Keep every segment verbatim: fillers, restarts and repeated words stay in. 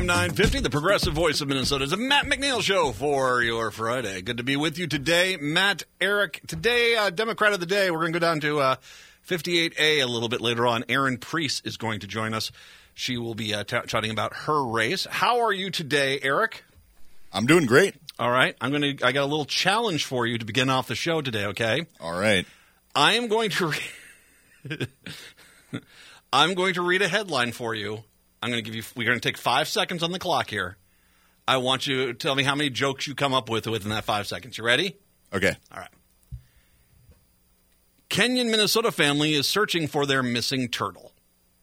M nine fifty, the progressive voice of Minnesota. It's a Matt McNeil show for your Friday. Good to be with you today. Matt, Eric, today, uh, Democrat of the Day. We're going to go down to uh, fifty-eight A a little bit later on. Erin Priest is going to join us. She will be uh, t- chatting about her race. How are you today, Eric? I'm doing great. All right. I'm going to. I got a little challenge for you to begin off the show today, okay? All right. I am going to read I'm going to read a headline for you. I'm going to give you we're going to take five seconds on the clock here. I want you to tell me how many jokes you come up with within that five seconds. You ready? Okay. All right. Kenyan Minnesota family is searching for their missing turtle.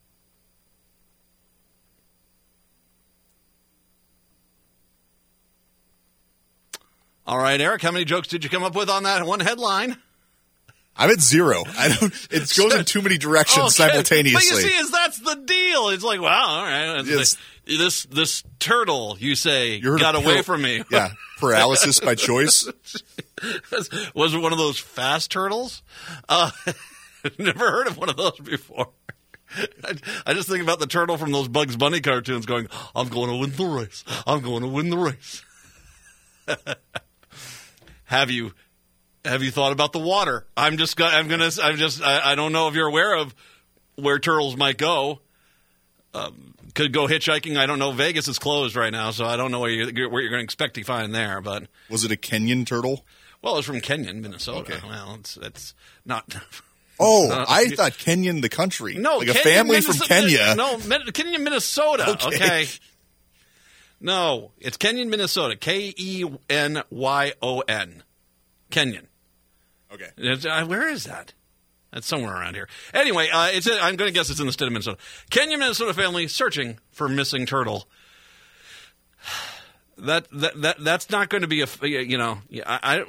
All right, Eric, how many jokes did you come up with on that one headline? I'm at zero. I don't. It goes in too many directions okay. simultaneously. But you see, is that's the deal. It's like, wow, all right. Yes. Like, this this turtle, you say, You heard got of away par- from me. Yeah, paralysis by choice. Was it one of those fast turtles? Uh, never heard of one of those before. I, I just think about the turtle from those Bugs Bunny cartoons going, I'm going to win the race. I'm going to win the race. Have you... Have you thought about the water? I'm just. I'm gonna. I'm just. I, I don't know if you're aware of where turtles might go. Um, could go hitchhiking. I don't know. Vegas is closed right now, so I don't know where you're, where you're going to expect to find there. But was it a Kenyan turtle? Well, it's from Kenyan, Minnesota. Okay. Well, it's it's not. Oh, uh, I thought Kenyan the country. No, like Kenyan, a family Minnesota, from Kenya. No, Kenyan, Minnesota. Okay. okay. No, it's Kenyan, Minnesota. K E N Y O N. Kenyan. Okay. It's, uh, where is that? That's somewhere around here. Anyway, uh, it's. I'm going to guess it's in the state of Minnesota. Kenyan Minnesota family searching for missing turtle. That that that that's not going to be a. You know, I. I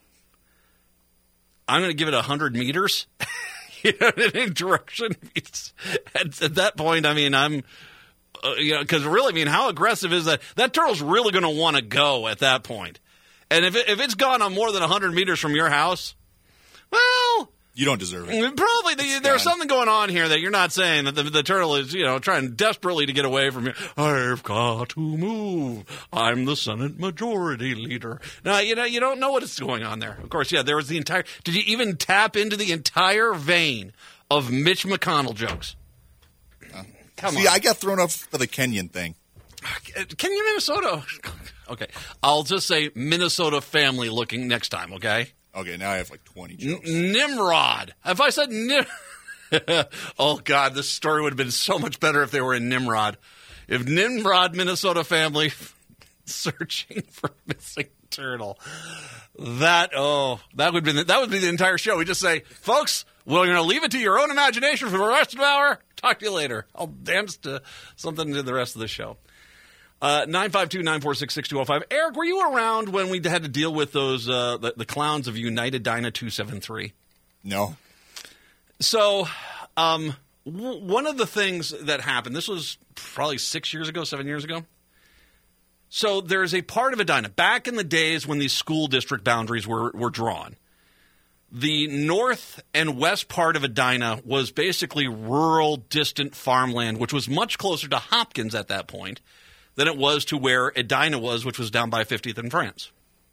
I'm going to give it a hundred meters. You know, in any direction. It's, at, at that point, I mean, I'm. Uh, you know, because really, I mean, how aggressive is that? That turtle's really going to want to go at that point. And if it, if it's gone on more than one hundred meters from your house, well, you don't deserve it. Probably the, there's something going on here that you're not saying, that the, the turtle is, you know, trying desperately to get away from you. I've got to move. I'm the Senate Majority Leader. Now, you know, you don't know what is going on there. Of course, yeah, there was the entire – did you even tap into the entire vein of Mitch McConnell jokes? Uh, Come see, on. I got thrown off for the Kenyan thing. Kenyan, Minnesota. Okay. I'll just say Minnesota family looking next time, okay? Okay, now I have like twenty jokes. N- Nimrod. If I said Nim- oh, God, this story would have been so much better if they were in Nimrod. If Nimrod, Minnesota family searching for missing turtle. That, oh, that would be the, that would be the entire show. We just say, folks, we're going to leave it to your own imagination for the rest of the hour. Talk to you later. I'll dance to something to the rest of the show. Uh, nine five two, nine four six, six two zero five. Eric, were you around when we had to deal with those uh, the, the clowns of United Dyna two seventy-three? No. So um, w- one of the things that happened, this was probably six years ago, seven years ago. So there's a part of Edina, back in the days when these school district boundaries were, were drawn. The north and west part of Edina was basically rural, distant farmland, which was much closer to Hopkins at that point than it was to where Edina was, which was down by fiftieth and France.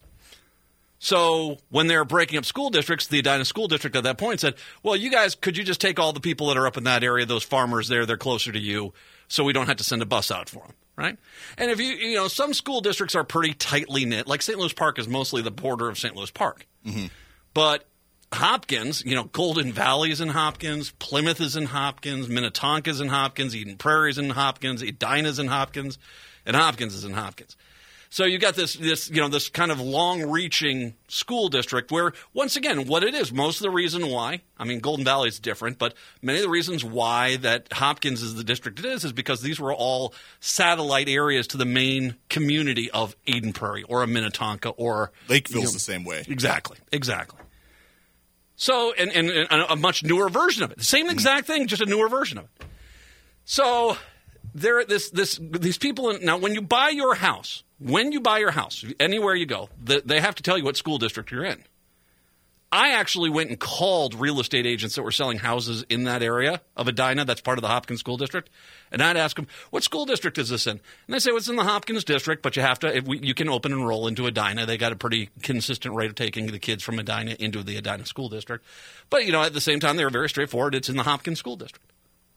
So when they were breaking up school districts, the Edina School District at that point said, well, you guys, could you just take all the people that are up in that area, those farmers there, they're closer to you, so we don't have to send a bus out for them, right? And if you, you know, some school districts are pretty tightly knit. Like Saint Louis Park is mostly the border of Saint Louis Park. Mm-hmm. But Hopkins, you know, Golden Valley is in Hopkins, Plymouth is in Hopkins, Minnetonka is in Hopkins, Eden Prairie is in Hopkins, Edina is in Hopkins, and Hopkins is in Hopkins. So you got this, this, you know, this kind of long-reaching school district where, once again, what it is, most of the reason why, I mean, Golden Valley is different, but many of the reasons why that Hopkins is the district it is is because these were all satellite areas to the main community of Eden Prairie or a Minnetonka or Lakeville's you know, the same way. Exactly, exactly. So, and, and, and a much newer version of it. The same exact thing, just a newer version of it. So, there, this, this, these people, in, now when you buy your house, when you buy your house, anywhere you go, they, they have to tell you what school district you're in. I actually went and called real estate agents that were selling houses in that area of Edina that's part of the Hopkins School District. And I'd ask them, what school district is this in? And they say, well, it's in the Hopkins District, but you have to, if we, you can open and enroll into Edina. They got a pretty consistent rate of taking the kids from Edina into the Edina School District. But, you know, at the same time, they were very straightforward. It's in the Hopkins School District.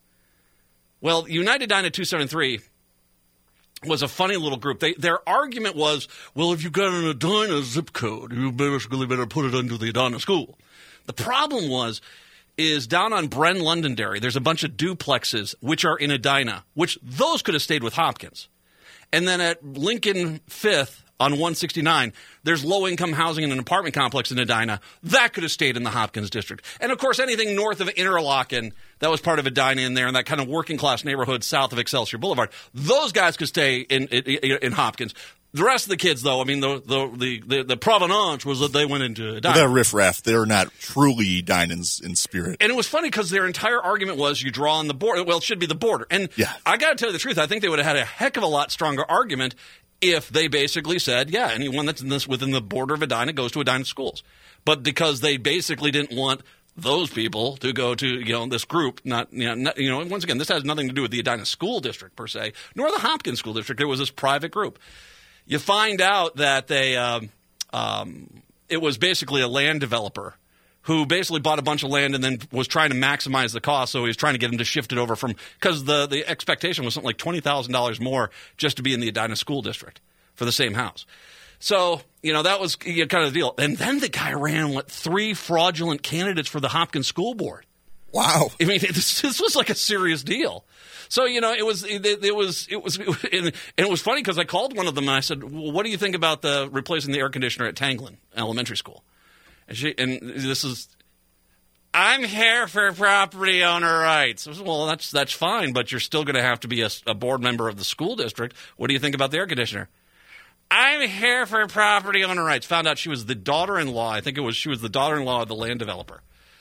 Well, United Edina two seventy-three was a funny little group. They, their argument was, well, if you've got an Edina zip code, you basically better put it under the Edina school. The problem was, is down on Bren Londonderry, there's a bunch of duplexes which are in Edina, which those could have stayed with Hopkins. And then at Lincoln Fifth on one sixty-nine, there's low-income housing in an apartment complex in Edina. That could have stayed in the Hopkins district. And, of course, anything north of Interlochen, that was part of Edina in there, and that kind of working-class neighborhood south of Excelsior Boulevard, those guys could stay in, in, in Hopkins. The rest of the kids, though, I mean, the the the, the provenance was that they went into Edina. That riffraff, they're not truly Edinans in spirit. And it was funny because their entire argument was you draw on the border. Well, it should be the border. And yeah. I got to tell you the truth, I think they would have had a heck of a lot stronger argument if they basically said, yeah, anyone that's in this within the border of Edina goes to Edina schools. But because they basically didn't want those people to go to, you know, this group, not, you know, not, you know, once again, this has nothing to do with the Edina School District per se, nor the Hopkins School District. It was this private group. You find out that they, um, um, it was basically a land developer who basically bought a bunch of land and then was trying to maximize the cost. So he was trying to get them to shift it over from – because the, the expectation was something like twenty thousand dollars more just to be in the Edina School District for the same house. So, you know, that was you know, kind of the deal. And then the guy ran, what, three fraudulent candidates for the Hopkins School Board. Wow. I mean, this, this was like a serious deal. So, you know, it was it, it was it was and it was funny because I called one of them and I said, well, what do you think about the replacing the air conditioner at Tanglin Elementary School? And she and this is, I'm here for property owner rights. I said, well, that's that's fine, but you're still going to have to be a, a board member of the school district. What do you think about the air conditioner? I'm here for property owner rights. Found out she was the daughter-in-law. I think it was she was the daughter-in-law of the land developer.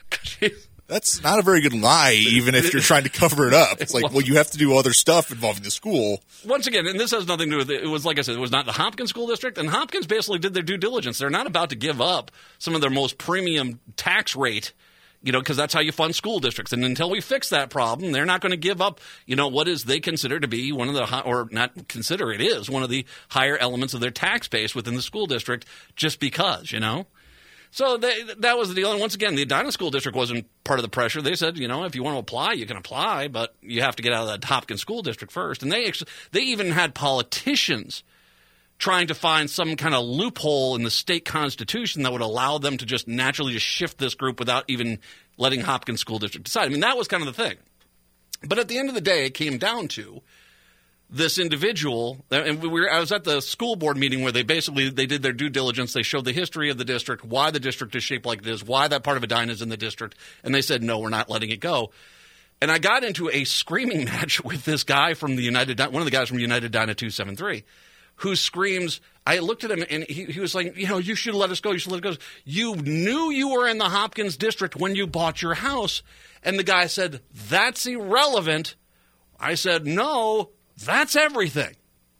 That's not a very good lie, even if you're trying to cover it up. It's like, well, you have to do other stuff involving the school. Once again, and this has nothing to do with it. It was, like I said, it was not the Hopkins School District, and Hopkins basically did their due diligence. They're not about to give up some of their most premium tax rate, you know, because that's how you fund school districts. And until we fix that problem, they're not going to give up, you know, what is they consider to be one of the, or not consider, it is one of the higher elements of their tax base within the school district just because, you know. So they, that was the deal. And once again, the Edina School District wasn't part of the pressure. They said, you know, if you want to apply, you can apply, but you have to get out of that Hopkins School District first. And they actually, they even had politicians trying to find some kind of loophole in the state constitution that would allow them to just naturally just shift this group without even letting Hopkins School District decide. I mean, that was kind of the thing. But at the end of the day, it came down to this individual, and we were, I was at the school board meeting where they basically they did their due diligence. They showed the history of the district, why the district is shaped like it is, why that part of Edina is in the district, and they said, no, we're not letting it go. And I got into a screaming match with this guy from the United, one of the guys from United Edina two seventy-three, who screams, I looked at him, and he, he was like, you know, you should let us go, you should let us go. You knew you were in the Hopkins district when you bought your house. And the guy said, that's irrelevant. I said, no. That's everything.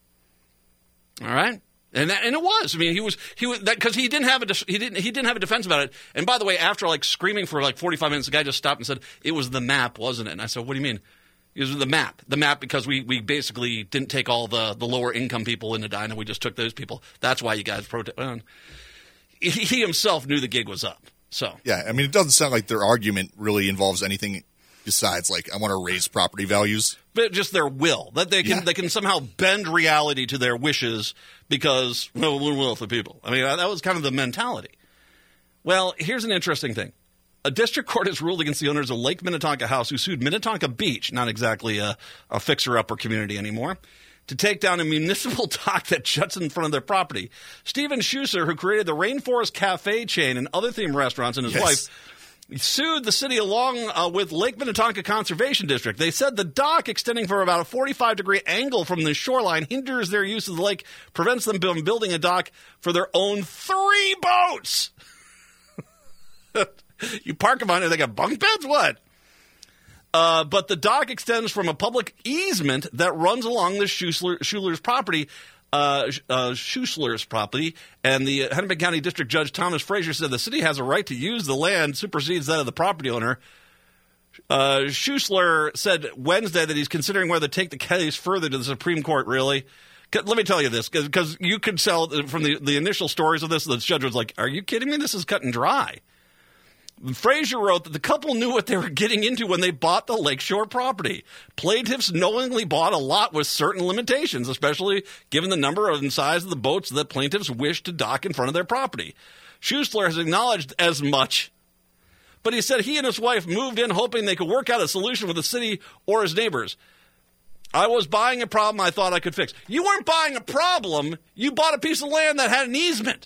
All right, and that, and it was. I mean, he was he was that because he didn't have a he didn't he didn't have a defense about it. And by the way, after like screaming for like forty-five minutes, the guy just stopped and said, "It was the map, wasn't it?" And I said, "What do you mean?" It was the map. The map because we we basically didn't take all the the lower income people in Edina. We just took those people. That's why you guys protest. Well, he, he himself knew the gig was up. So yeah, I mean, it doesn't sound like their argument really involves anything besides like I want to raise property values. But just their will, that they can yeah. they can somehow bend reality to their wishes because, well, we're wealthy people. I mean, that was kind of the mentality. Well, here's an interesting thing. A district court has ruled against the owners of Lake Minnetonka House who sued Minnetonka Beach, not exactly a, a fixer-upper community anymore, to take down a municipal dock that juts in front of their property. Stephen Schuster, who created the Rainforest Cafe chain and other themed restaurants, and his yes. wife, sued the city along uh, with Lake Minnetonka Conservation District. They said the dock extending for about a forty-five degree angle from the shoreline hinders their use of the lake, prevents them from building a dock for their own three boats. You park them on it, they got bunk beds? What? Uh, but the dock extends from a public easement that runs along the Schuler, Schuler's property uh, uh, Schuessler's property, and the Hennepin County District Judge Thomas Frazier said the city has a right to use the land supersedes that of the property owner. Uh, Schuessler said Wednesday that he's considering whether to take the case further to the Supreme Court, really. Let me tell you this, because you could tell from the, the initial stories of this, the judge was like, are you kidding me? This is cut and dry. Frazier wrote that the couple knew what they were getting into when they bought the Lakeshore property. Plaintiffs knowingly bought a lot with certain limitations, especially given the number and size of the boats that plaintiffs wished to dock in front of their property. Schuessler has acknowledged as much, but he said he and his wife moved in hoping they could work out a solution with the city or his neighbors. I was buying a problem I thought I could fix. You weren't buying a problem. You bought a piece of land that had an easement.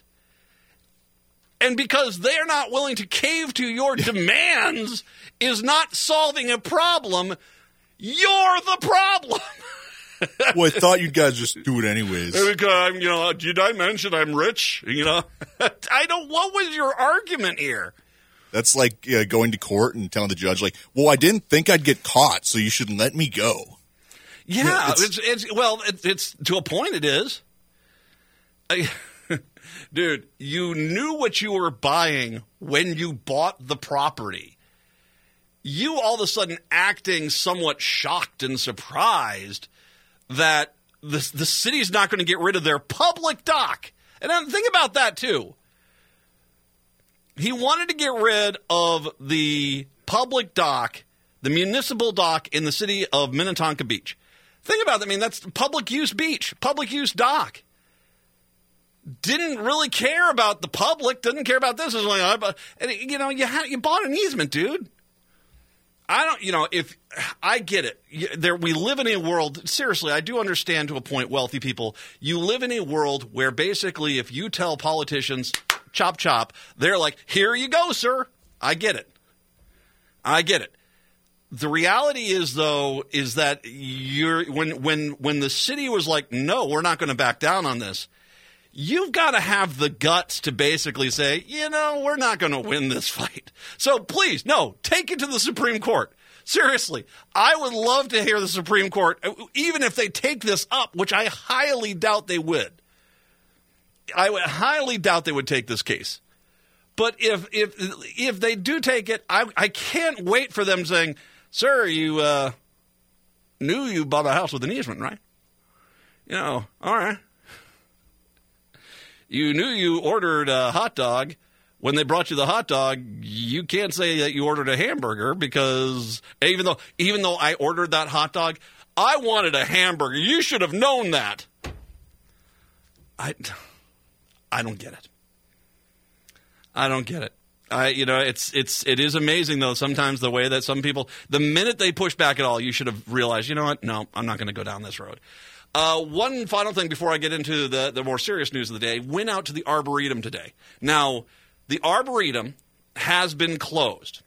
And because they're not willing to cave to your demands is not solving a problem, you're the problem. Well, I thought you guys just do it anyways. Because, you know, did I mention I'm rich? You know, I don't. What was your argument here? That's like uh, going to court and telling the judge, like, well, I didn't think I'd get caught, so you should let me go. Yeah, it's, it's, it's well, it, it's to a point. It is, I, dude. You knew what you were buying when you bought the property. You all of a sudden acting somewhat shocked and surprised that the the city's not going to get rid of their public dock. And then think about that too. He wanted to get rid of the public dock, the municipal dock in the city of Minnetonka Beach. Think about that. I mean, that's public use beach, public use dock. Didn't really care about the public. Didn't care about this. It was like, and you know, you had, you bought an easement, dude. I don't, you know, if I get it, there we live in a world. Seriously, I do understand to a point. Wealthy people, you live in a world where basically, if you tell politicians, chop chop, they're like, here you go, sir. I get it. I get it. The reality is, though, is that you're when when when the city was like, no, we're not going to back down on this. You've got to have the guts to basically say, you know, we're not going to win this fight. So please, no, take it to the Supreme Court. Seriously, I would love to hear the Supreme Court, even if they take this up, which I highly doubt they would. I would highly doubt they would take this case. But if if if they do take it, I I can't wait for them saying, sir, you uh, knew you bought a house with an easement, right? You know, all right. You knew you ordered a hot dog. When they brought you the hot dog, you can't say that you ordered a hamburger because even though even though I ordered that hot dog, I wanted a hamburger. You should have known that. I, I don't get it. I don't get it. I, you know, it's it's it is amazing though. Sometimes the way that some people, the minute they push back at all, you should have realized, you know what? No, I'm not going to go down this road. Uh, one final thing before I get into the the more serious news of the day. Went out to the Arboretum today. Now, the Arboretum has been closed,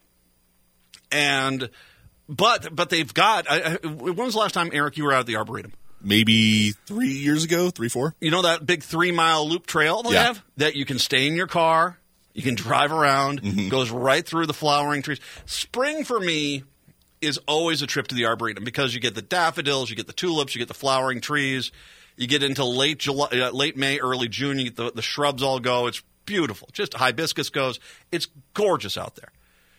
and but but they've got. I, I, when was the last time, Eric, you were out at the Arboretum? Maybe three years ago, three, four. You know that big three mile loop trail they yeah. have that you can stay in your car. You can drive around, mm-hmm. goes right through the flowering trees. Spring for me is always a trip to the Arboretum because you get the daffodils, you get the tulips, you get the flowering trees. You get into late July, uh, late May, early June, you get the, the shrubs all go. It's beautiful. Just hibiscus goes. It's gorgeous out there.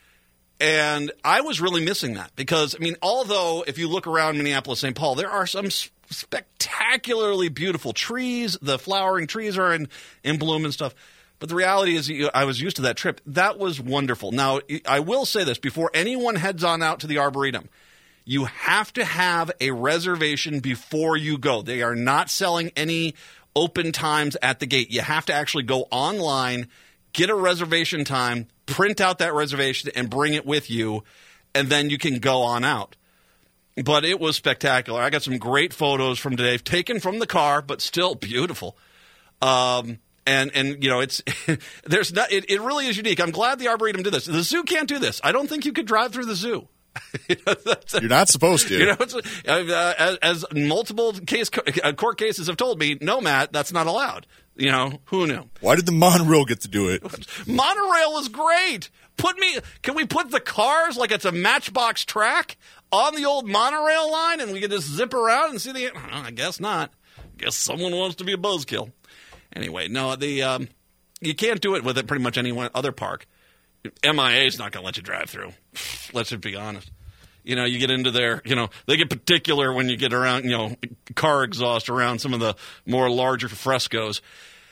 And I was really missing that because, I mean, although if you look around Minneapolis, Saint Paul, there are some spectacularly beautiful trees. The flowering trees are in, in bloom and stuff. But the reality is I was used to that trip. That was wonderful. Now, I will say this. Before anyone heads on out to the Arboretum, you have to have a reservation before you go. They are not selling any open times at the gate. You have to actually go online, get a reservation time, print out that reservation, and bring it with you, and then you can go on out. But it was spectacular. I got some great photos from today, taken from the car, but still beautiful. Um And, and you know, it's there's not, it, it really is unique. I'm glad the Arboretum did this. The zoo can't do this. I don't think you could drive through the zoo. you know, You're not supposed to. You know, it's, uh, as, as multiple case court cases have told me, no, Matt, that's not allowed. You know, who knew? Why did the monorail get to do it? Monorail is great. Put me. Can we put the cars like it's a Matchbox track on the old monorail line, and we can just zip around and see the? I guess not. guess someone wants to be a buzzkill. Anyway, no, the um, you can't do it with it pretty much any one other park. M I A is not going to let you drive through. Let's just be honest. You know, you get into their, you know, they get particular when you get around, you know, car exhaust around some of the more larger frescoes.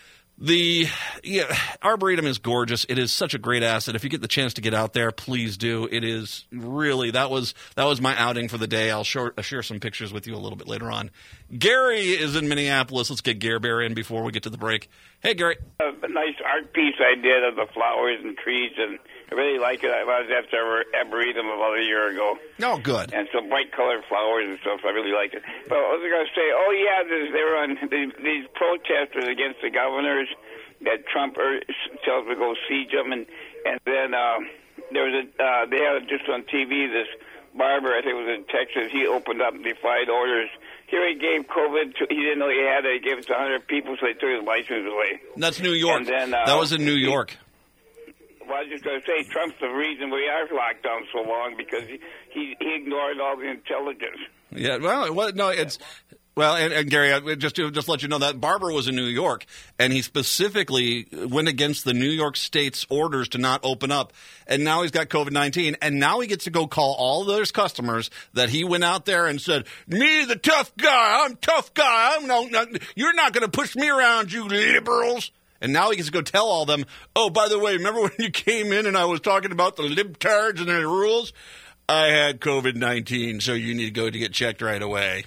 The yeah, Arboretum is gorgeous. It is such a great asset. If you get the chance to get out there, please do. It is really, that was that was my outing for the day. I'll share, I'll share some pictures with you a little bit later on. Gary is in Minneapolis. Let's get Gary Bear in before we get to the break. Hey, Gary. A nice art piece I did of the flowers and trees, and I really like it. I was at the Arboretum about a year ago. Oh, good. And some bright-colored flowers and stuff. I really liked it. But I was going to say, oh, yeah, they were on these, these protesters against the governors that Trump er, tells to go siege them. And, and then uh, there was a, uh, they had just on T V this barber, I think it was in Texas, he opened up and defied orders. Here he gave COVID to, he didn't know he had it, he gave it to one hundred people, so they took his license away. That's New York. And then, uh, that was in New York. Well, I was just going to say, Trump's the reason we are locked down so long, because he, he, he ignored all the intelligence. Yeah, well, well no, it's... Well, and, and Gary, I, just to just let you know that Barber was in New York, and he specifically went against the New York State's orders to not open up, and now he's got COVID nineteen, and now he gets to go call all those customers that he went out there and said, me, the tough guy, I'm tough guy, I'm no, no you're not going to push me around, you liberals. And now he gets to go tell all them, oh, by the way, remember when you came in and I was talking about the libtards and their rules? I had COVID nineteen, so you need to go to get checked right away.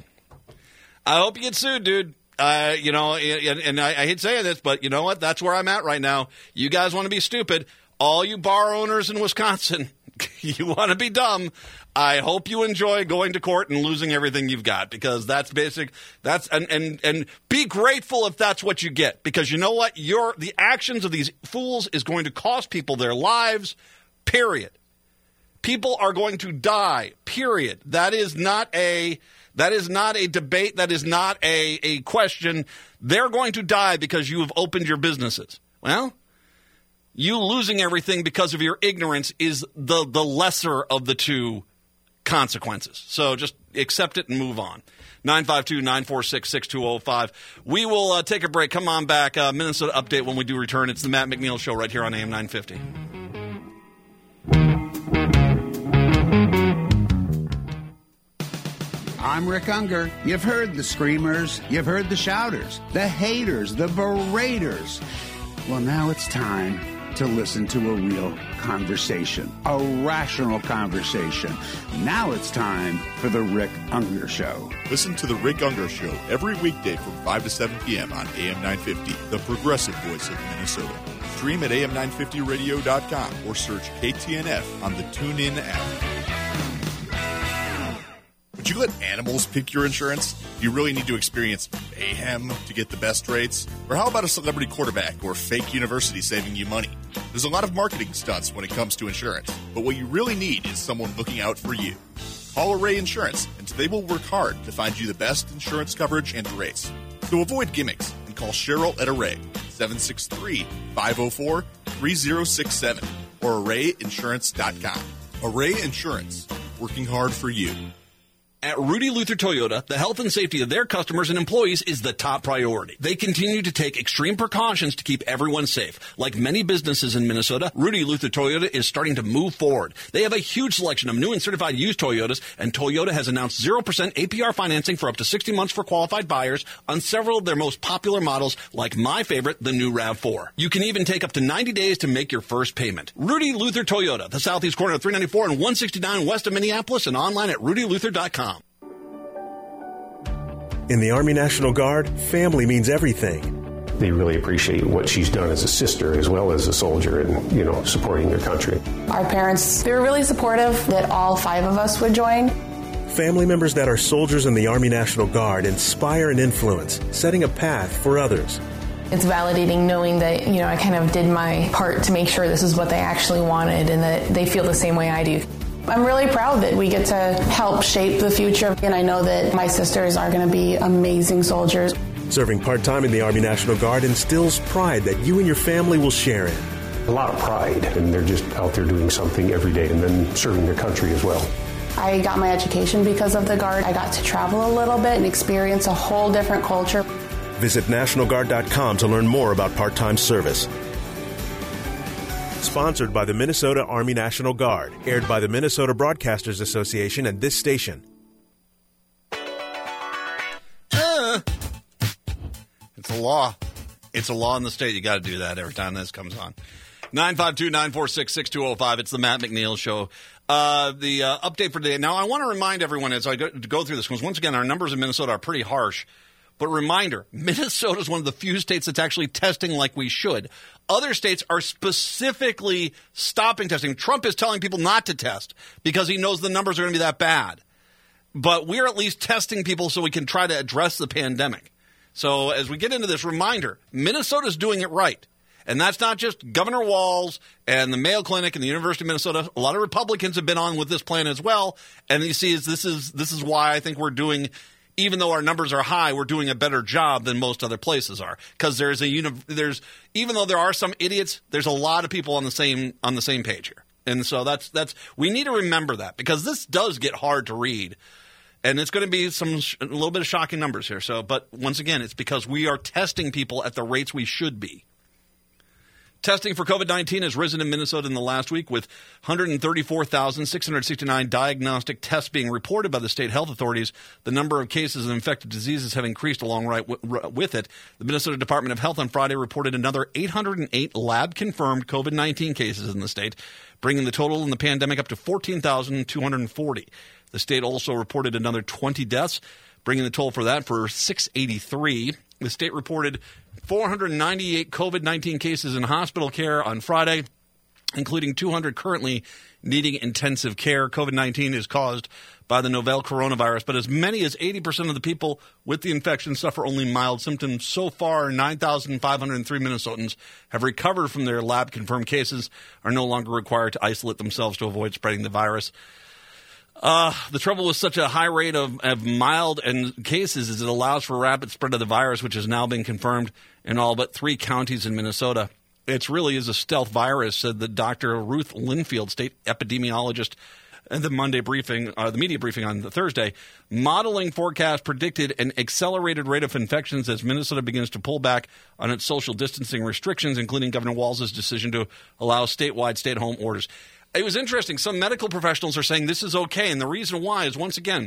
I hope you get sued, dude. Uh, you know, and, and I, I hate saying this, but you know what? That's where I'm at right now. You guys want to be stupid. All you bar owners in Wisconsin, you want to be dumb. I hope you enjoy going to court and losing everything you've got, because that's basic. That's and and and be grateful if that's what you get, because you know what? Your the actions of these fools is going to cost people their lives. Period. People are going to die. Period. That is not a. That is not a debate. That is not a, a question. They're going to die because you have opened your businesses. Well, you losing everything because of your ignorance is the, the lesser of the two consequences. So just accept it and move on. nine five two, nine four six, six two zero five. We will uh, take a break. Come on back. Uh, Minnesota Update when we do return. It's the Matt McNeil Show right here on A M nine fifty. I'm Rick Unger. You've heard the screamers, you've heard the shouters, the haters, the beraters. Well, now it's time to listen to a real conversation, a rational conversation. Now it's time for the Rick Unger Show. Listen to the Rick Unger Show every weekday from five to seven p.m. on A M nine fifty, the progressive voice of Minnesota. Stream at A M nine fifty radio dot com or search K T N F on the TuneIn app. Would you let animals pick your insurance? Do you really need to experience mayhem to get the best rates? Or how about a celebrity quarterback or fake university saving you money? There's a lot of marketing stunts when it comes to insurance, but what you really need is someone looking out for you. Call Array Insurance, and they will work hard to find you the best insurance coverage and rates. So avoid gimmicks and call Cheryl at Array, seven six three, five oh four, three oh six seven, or array insurance dot com. Array Insurance, working hard for you. At Rudy Luther Toyota, the health and safety of their customers and employees is the top priority. They continue to take extreme precautions to keep everyone safe. Like many businesses in Minnesota, Rudy Luther Toyota is starting to move forward. They have a huge selection of new and certified used Toyotas, and Toyota has announced zero percent A P R financing for up to sixty months for qualified buyers on several of their most popular models, like my favorite, the new RAV four. You can even take up to ninety days to make your first payment. Rudy Luther Toyota, the southeast corner of three ninety-four and one sixty-nine west of Minneapolis, and online at rudy luther dot com. In the Army National Guard, family means everything. They really appreciate what she's done as a sister as well as a soldier and, you know, supporting their country. Our parents, they were really supportive that all five of us would join. Family members that are soldiers in the Army National Guard inspire and influence, setting a path for others. It's validating knowing that, you know, I kind of did my part to make sure this is what they actually wanted and that they feel the same way I do. I'm really proud that we get to help shape the future, and I know that my sisters are going to be amazing soldiers. Serving part-time in the Army National Guard instills pride that you and your family will share in. A lot of pride, and they're just out there doing something every day and then serving their country as well. I got my education because of the Guard. I got to travel a little bit and experience a whole different culture. Visit National Guard dot com to learn more about part-time service. Sponsored by the Minnesota Army National Guard. Aired by the Minnesota Broadcasters Association and this station. Uh, it's a law. It's a law in the state. You got to do that every time this comes on. nine five two, nine four six, six two zero five. It's the Matt McNeil Show. Uh, the uh, update for today. Now, I want to remind everyone as I go, go through this, because once again, our numbers in Minnesota are pretty harsh. But reminder, Minnesota is one of the few states that's actually testing like we should. Other states are specifically stopping testing. Trump is telling people not to test because he knows the numbers are going to be that bad. But we're at least testing people so we can try to address the pandemic. So as we get into this, reminder, Minnesota's doing it right. And that's not just Governor Walz and the Mayo Clinic and the University of Minnesota. A lot of Republicans have been on with this plan as well. And you see, this is this is why I think we're doing, even though our numbers are high, we're doing a better job than most other places are. Because there's a uni- there's even though there are some idiots, there's a lot of people on the same on the same page here. And so that's that's we need to remember that, because this does get hard to read. And it's going to be some a little bit of shocking numbers here. So, but once again, it's because we are testing people at the rates we should be. Testing for COVID nineteen has risen in Minnesota in the last week, with one hundred thirty-four thousand, six hundred sixty-nine diagnostic tests being reported by the state health authorities. The number of cases of infected diseases have increased along right w- with it. The Minnesota Department of Health on Friday reported another eight hundred eight lab-confirmed COVID nineteen cases in the state, bringing the total in the pandemic up to fourteen thousand two hundred forty. The state also reported another twenty deaths, bringing the total for that for six hundred eighty-three. The state reported four hundred ninety-eight COVID nineteen cases in hospital care on Friday, including two hundred currently needing intensive care. COVID nineteen is caused by the novel coronavirus, but as many as eighty percent of the people with the infection suffer only mild symptoms. So far, nine thousand five hundred three Minnesotans have recovered from their lab-confirmed cases, are no longer required to isolate themselves to avoid spreading the virus. Uh, the trouble with such a high rate of, of mild and cases is it allows for rapid spread of the virus, which has now been confirmed in all but three counties in Minnesota. It really is a stealth virus, said the Doctor Ruth Linfield, state epidemiologist, at the Monday briefing, uh, the media briefing on the Thursday. Modeling forecast predicted an accelerated rate of infections as Minnesota begins to pull back on its social distancing restrictions, including Governor Walz's decision to allow statewide stay-at-home orders. It was interesting. Some medical professionals are saying this is okay, and the reason why is, once again,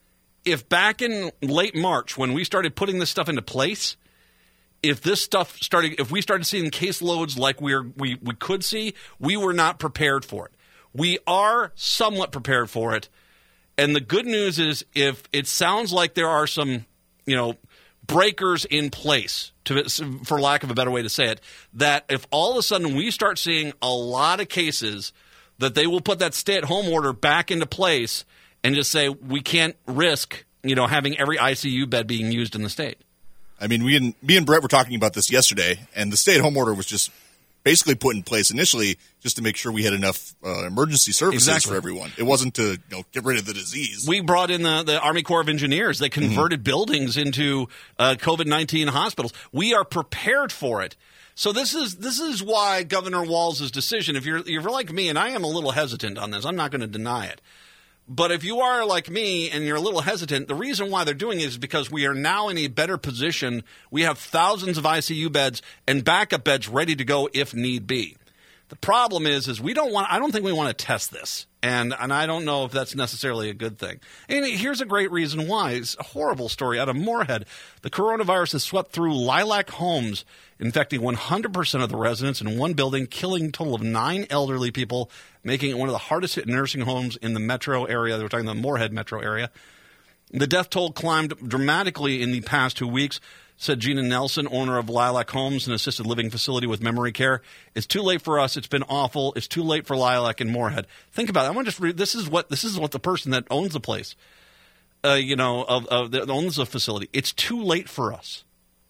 if back in late March when we started putting this stuff into place, if this stuff started, if we started seeing caseloads like we're, we we could see, we were not prepared for it. We are somewhat prepared for it, and the good news is, if it sounds like there are some, you know, breakers in place, to, for lack of a better way to say it, that if all of a sudden we start seeing a lot of cases, that they will put that stay-at-home order back into place and just say we can't risk, you know, having every I C U bed being used in the state. I mean, we and me and Brett were talking about this yesterday, and the stay-at-home order was just basically put in place initially just to make sure we had enough uh, emergency services exactly. for everyone. It wasn't to, you know, get rid of the disease. We brought in the, the Army Corps of Engineers. They converted mm-hmm. buildings into uh, COVID nineteen hospitals. We are prepared for it. So this is this is why Governor Walz's decision, if you're, if you're like me, and I am a little hesitant on this, I'm not going to deny it. But if you are like me and you're a little hesitant, the reason why they're doing it is because we are now in a better position. We have thousands of I C U beds and backup beds ready to go if need be. The problem is, is we don't want. I don't think we want to test this, and and I don't know if that's necessarily a good thing. And here's a great reason why. It's a horrible story out of Moorhead. The coronavirus has swept through Lilac Homes, infecting one hundred percent of the residents in one building, killing a total of nine elderly people, making it one of the hardest hit nursing homes in the metro area. We're talking the Moorhead metro area. The death toll climbed dramatically in the past two weeks, said Gina Nelson, owner of Lilac Homes, an assisted living facility with memory care. It's too late for us. It's been awful. It's too late for Lilac and Moorhead. Think about it. I want to just read. This is what this is what the person that owns the place, uh, you know, of, of that owns the facility. It's too late for us.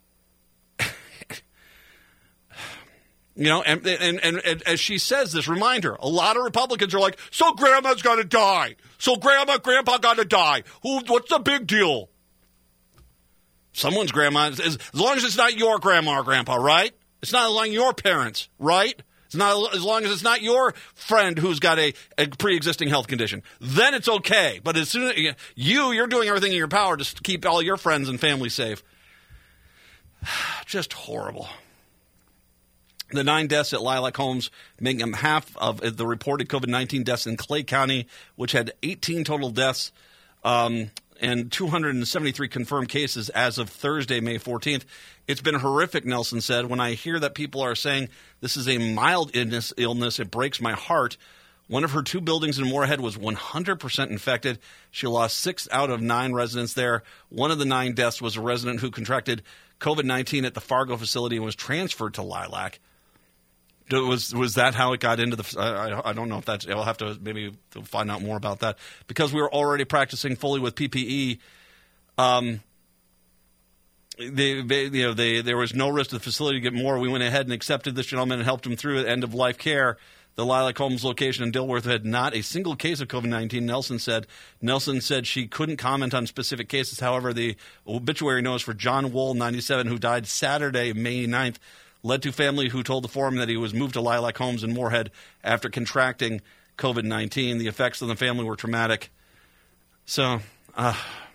You know, and, and and and as she says this, reminder, a lot of Republicans are like, so grandma's got to die. So grandma, grandpa got to die. Who? What's the big deal? Someone's grandma, as, as long as it's not your grandma or grandpa, right? It's not like your parents, right? It's not as long as it's not your friend who's got a, a pre-existing health condition. Then it's okay. But as soon as you, you're doing everything in your power to keep all your friends and family safe. Just horrible. The nine deaths at Lilac Homes, making them half of the reported COVID nineteen deaths in Clay County, which had eighteen total deaths um, and two hundred seventy-three confirmed cases as of Thursday, May fourteenth. It's been horrific, Nelson said. When I hear that people are saying this is a mild illness, illness, it breaks my heart. One of her two buildings in Moorhead was one hundred percent infected. She lost six out of nine residents there. One of the nine deaths was a resident who contracted COVID nineteen at the Fargo facility and was transferred to Lilac. Was was that how it got into the? I, I don't know if that's. I'll have to maybe find out more about that because we were already practicing fully with P P E. Um, they, they you know, they there was no risk to the facility to get more. We went ahead and accepted this gentleman and helped him through end of life care. The Lilac Homes location in Dilworth had not a single case of COVID nineteen. Nelson said. Nelson said she couldn't comment on specific cases. However, the obituary notice for John Wool, ninety-seven, who died Saturday, May ninth. Led to family who told the forum that he was moved to Lilac Homes in Moorhead after contracting COVID nineteen. The effects on the family were traumatic. So, uh,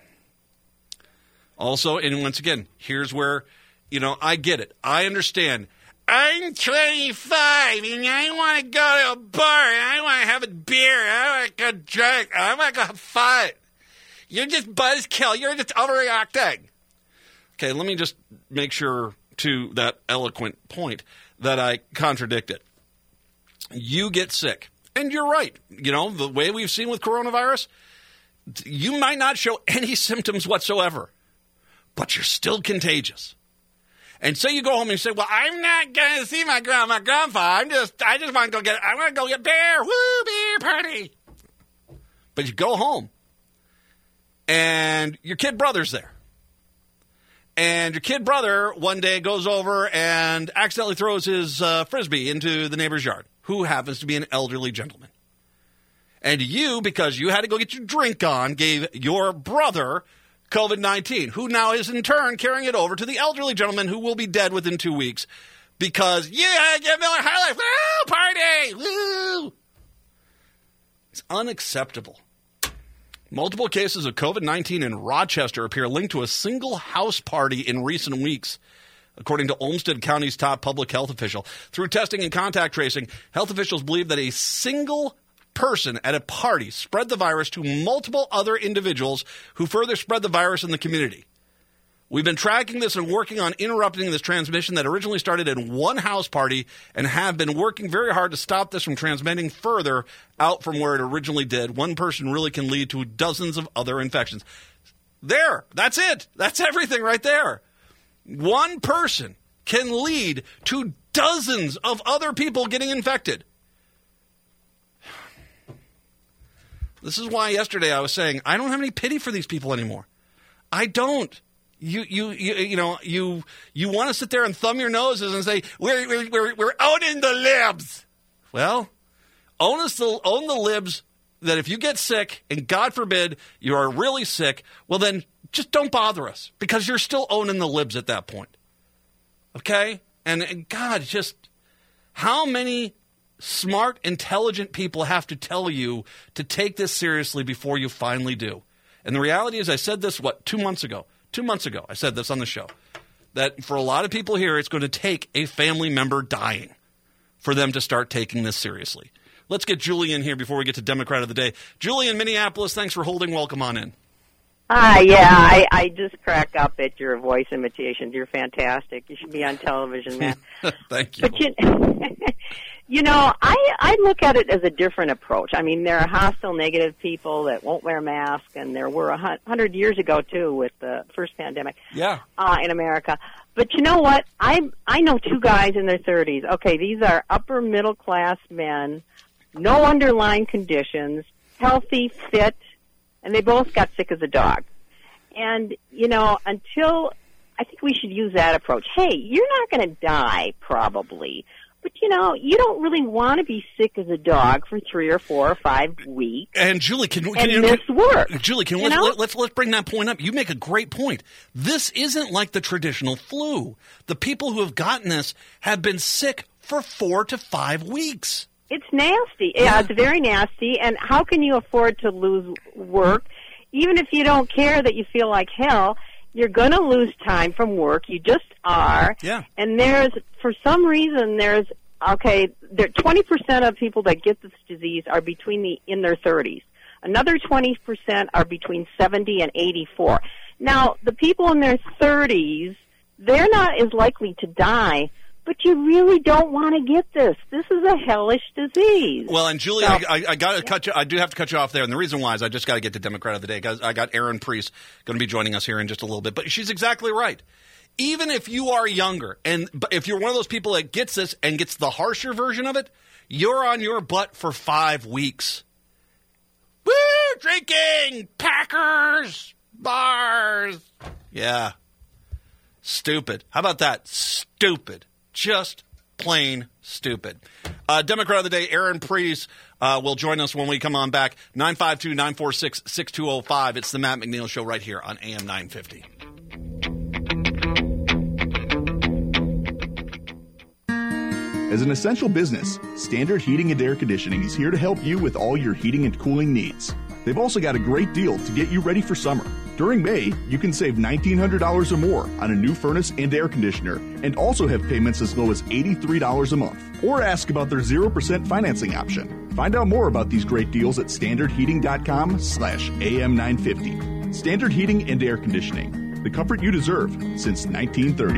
also, and once again, here's where, you know, I get it. I understand. I'm twenty-five, and I want to go to a bar, and I want to have a beer, and I want to go drink, and I want to go have fun. You're just buzzkill. You're just overreacting. Okay, let me just make sure to that eloquent point that I contradict it. You get sick. And you're right. You know, the way we've seen with coronavirus, you might not show any symptoms whatsoever, but you're still contagious. And so you go home and you say, well, I'm not going to see my grandma, my grandpa. I'm just, I just want to go get, I want to go get beer. Woo, beer party. But you go home and your kid brother's there. And your kid brother one day goes over and accidentally throws his uh, Frisbee into the neighbor's yard, who happens to be an elderly gentleman. And you, because you had to go get your drink on, gave your brother COVID nineteen, who now is in turn carrying it over to the elderly gentleman who will be dead within two weeks because, yeah, get Miller High Life, woo, party, woo. It's unacceptable. Multiple cases of COVID nineteen in Rochester appear linked to a single house party in recent weeks, according to Olmsted County's top public health official. Through testing and contact tracing, health officials believe that a single person at a party spread the virus to multiple other individuals who further spread the virus in the community. We've been tracking this and working on interrupting this transmission that originally started in one house party and have been working very hard to stop this from transmitting further out from where it originally did. One person really can lead to dozens of other infections. There, that's it. That's everything right there. One person can lead to dozens of other people getting infected. This is why yesterday I was saying I don't have any pity for these people anymore. I don't. You you you you know you you want to sit there and thumb your noses and say we're we're we're, we're owning the libs. Well, own us the own the libs that if you get sick and God forbid you are really sick, well then just don't bother us because you're still owning the libs at that point. Okay? And, and God, just how many smart, intelligent people have to tell you to take this seriously before you finally do? And the reality is I said this, what, two months ago. Two months ago, I said this on the show, that for a lot of people here, it's going to take a family member dying for them to start taking this seriously. Let's get Julie in here before we get to Democrat of the Day. Julie in Minneapolis, thanks for holding. Welcome on in. Hi, yeah, I, I just crack up at your voice imitations. You're fantastic. You should be on television, man. Thank you. But you, you know, I, I look at it as a different approach. I mean, there are hostile, negative people that won't wear masks, and there were a hundred years ago, too, with the first pandemic yeah. uh, in America. But you know what? I I know two guys in their thirties. Okay, these are upper middle class men, no underlying conditions, healthy, fit, and they both got sick as a dog. And, you know, until I think we should use that approach. Hey, you're not going to die, probably. But, you know, you don't really want to be sick as a dog for three or four or five weeks. And, Julie, can, can and you miss work. Julie, can let's, let, let's, let's bring that point up. You make a great point. This isn't like the traditional flu. The people who have gotten this have been sick for four to five weeks. It's nasty. Yeah, it's very nasty. And how can you afford to lose work, even if you don't care that you feel like hell? You're going to lose time from work. You just are. Yeah. And there's, for some reason, there's, okay, there twenty percent of people that get this disease are between the, in their thirties. Another twenty percent are between seventy and eighty-four. Now, the people in their thirties, they're not as likely to die, but you really don't want to get this. This is a hellish disease. Well, and Julie, so, I, I got to cut you. I do have to cut you off there, and the reason why is I just got to get to Democrat of the Day because I got Erin Priest going to be joining us here in just a little bit. But she's exactly right. Even if you are younger, and if you're one of those people that gets this and gets the harsher version of it, you're on your butt for five weeks. Woo! Drinking, Packers, bars. Yeah. Stupid. How about that? Stupid. Just plain stupid. Uh, Democrat of the Day, Erin Priest, uh, will join us when we come on back. nine five two, nine four six, six two zero five. It's the Matt McNeil Show right here on A M nine fifty. As an essential business, Standard Heating and Air Conditioning is here to help you with all your heating and cooling needs. They've also got a great deal to get you ready for summer. During May, you can save nineteen hundred dollars or more on a new furnace and air conditioner, and also have payments as low as eighty-three dollars a month. Or ask about their zero percent financing option. Find out more about these great deals at standardheating.com slash AM950. Standard Heating and Air Conditioning. The comfort you deserve since nineteen thirty.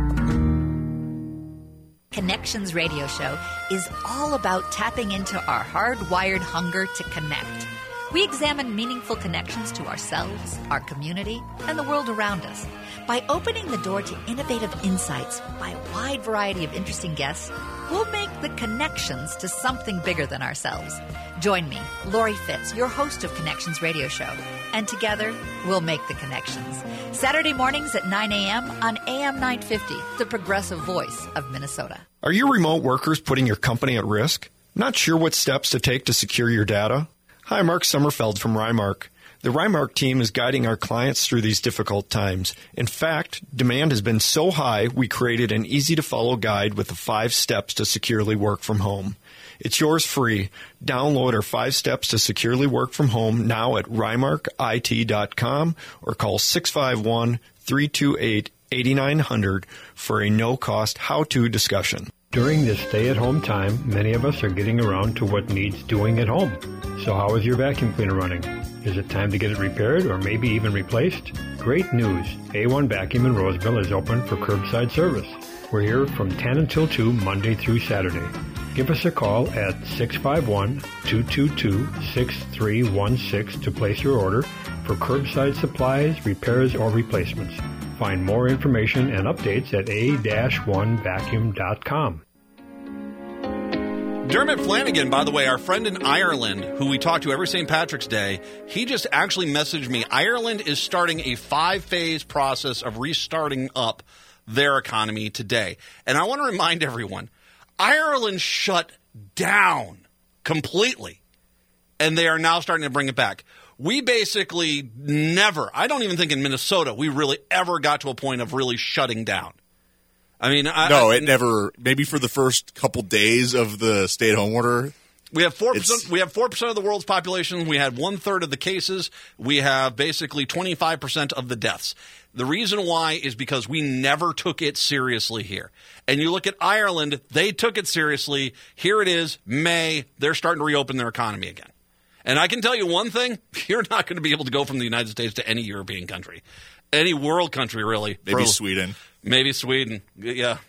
Connections Radio Show is all about tapping into our hardwired hunger to connect. We examine meaningful connections to ourselves, our community, and the world around us. By opening the door to innovative insights by a wide variety of interesting guests, we'll make the connections to something bigger than ourselves. Join me, Lori Fitz, your host of Connections Radio Show, and together we'll make the connections. Saturday mornings at nine a.m. on A M nine fifty, the progressive voice of Minnesota. Are your remote workers putting your company at risk? Not sure what steps to take to secure your data? Hi, Mark Sommerfeld from Rymark. The Rymark team is guiding our clients through these difficult times. In fact, demand has been so high, we created an easy-to-follow guide with the five steps to securely work from home. It's yours free. Download our five steps to securely work from home now at rymark I T dot com or call six five one, three two eight, eight nine zero zero for a no-cost how-to discussion. During this stay-at-home time, many of us are getting around to what needs doing at home. So how is your vacuum cleaner running? Is it time to get it repaired or maybe even replaced? Great news! A one Vacuum in Roseville is open for curbside service. We're here from ten until two, Monday through Saturday. Give us a call at six five one, two two two, six three one six to place your order for curbside supplies, repairs, or replacements. Find more information and updates at a one vacuum dot com. Dermot Flanagan, by the way, our friend in Ireland, who we talk to every Saint Patrick's Day, he just actually messaged me. Ireland is starting a five-phase process of restarting up their economy today. And I want to remind everyone, Ireland shut down completely, and they are now starting to bring it back. We basically never, I don't even think in Minnesota, we really ever got to a point of really shutting down. I mean, I, no, I, it never. Maybe for the first couple days of the stay-at-home order, we have four percent. We have four percent of the world's population. We had one third of the cases. We have basically twenty-five percent of the deaths. The reason why is because we never took it seriously here. And you look at Ireland; they took it seriously. Here it is, May. They're starting to reopen their economy again. And I can tell you one thing: you're not going to be able to go from the United States to any European country, any world country, really. Maybe For, Sweden. Maybe Sweden, yeah.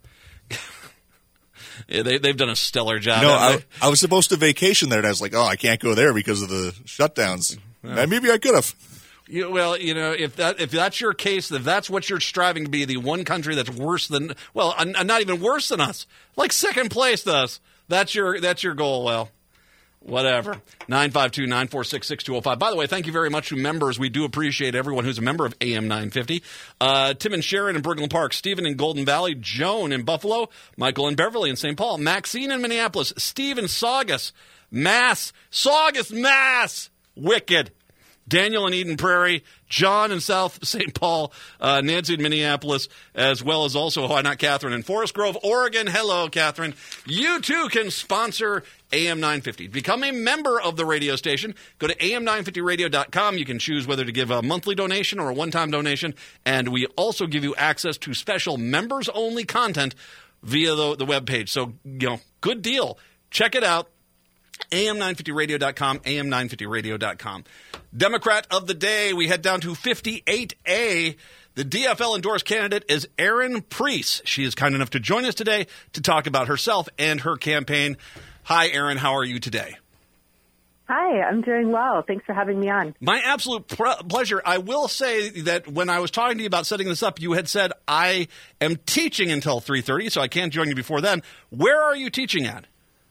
yeah they, they've done a stellar job. No, I, I was supposed to vacation there, and I was like, oh, I can't go there because of the shutdowns. Yeah. Maybe I could have. You, well, you know, if that if that's your case, if that's what you're striving to be, the one country that's worse than, well, uh, not even worse than us, like second place to us, that's your that's your goal. Well, whatever. nine five two, nine four six, six two zero five. By the way, thank you very much to members. We do appreciate everyone who's a member of A M nine fifty. Uh, Tim and Sharon in Brooklyn Park, Stephen in Golden Valley, Joan in Buffalo, Michael and Beverly in Saint Paul, Maxine in Minneapolis, Steve in Saugus, Mass, Saugus, Mass, Wicked. Daniel in Eden Prairie, John in South Saint Paul, uh, Nancy in Minneapolis, as well as also, why not, Catherine in Forest Grove, Oregon. Hello, Catherine. You too can sponsor A M nine fifty. Become a member of the radio station. Go to A M nine fifty radio dot com. You can choose whether to give a monthly donation or a one-time donation. And we also give you access to special members-only content via the, the webpage. So, you know, good deal. Check it out. A M nine fifty radio dot com, A M nine fifty radio dot com. Democrat of the day, we head down to fifty-eight A. The D F L-endorsed candidate is Erin Priest. She is kind enough to join us today to talk about herself and her campaign. Hi, Erin. How are you today? Hi, I'm doing well. Thanks for having me on. My absolute pr- pleasure. I will say that when I was talking to you about setting this up, you had said, I am teaching until three thirty, so I can't join you before then. Where are you teaching at?